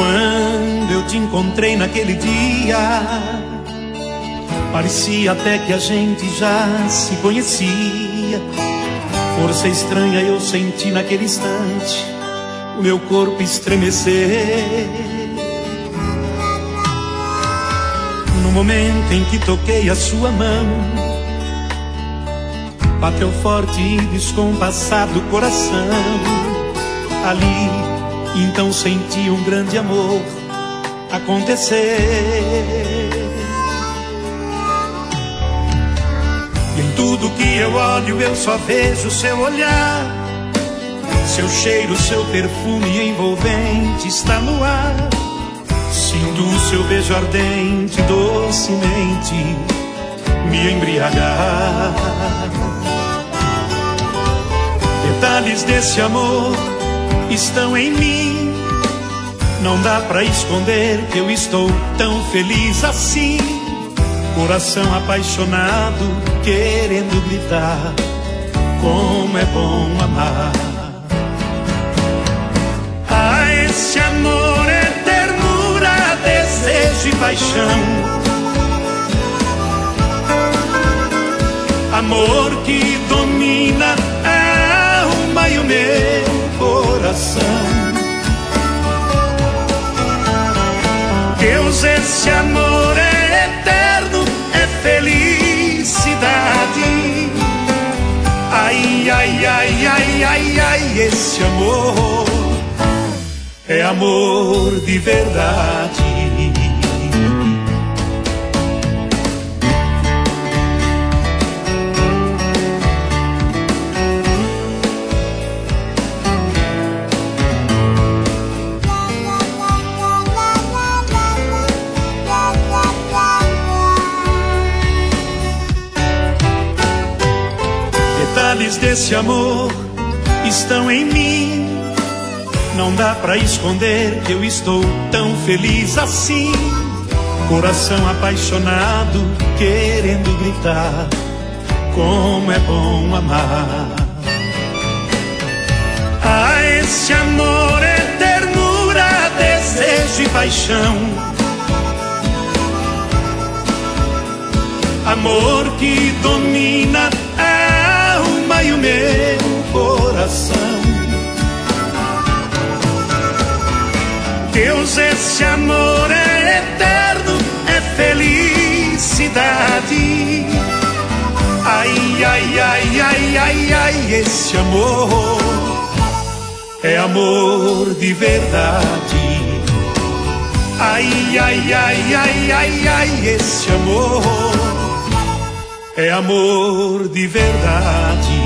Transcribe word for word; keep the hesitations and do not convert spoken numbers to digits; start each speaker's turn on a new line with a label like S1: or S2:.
S1: Quando eu te encontrei naquele dia, parecia até que a gente já se conhecia. Força estranha eu senti naquele instante, o meu corpo estremecer. No momento em que toquei a sua mão, bateu forte e descompassado o coração. Ali, então senti um grande amor acontecer. E em tudo que eu olho eu só vejo seu olhar, seu cheiro, seu perfume envolvente está no ar. Sinto o seu beijo ardente, docemente me embriagar. Detalhes desse amor estão em mim, não dá pra esconder que eu estou tão feliz assim. Coração apaixonado, querendo gritar, como é bom amar. Ah, esse amor é ternura, desejo e paixão. Amor que domina a alma e o meu coração. Deus, esse amor é eterno, é felicidade. Ai, ai, ai, ai, ai, ai, esse amor é amor de verdade. Detalhes desse amor estão em mim, não dá pra esconder que eu estou tão feliz assim. Coração apaixonado, querendo gritar, como é bom amar. Ah, esse amor é ternura, desejo e paixão. Amor que domina a alma e o meu coração. Deus, esse amor é eterno, é felicidade. Ai, ai, ai, ai, ai, ai, esse amor é amor de verdade. Ai, ai, ai, ai, ai, ai, esse amor é amor de verdade.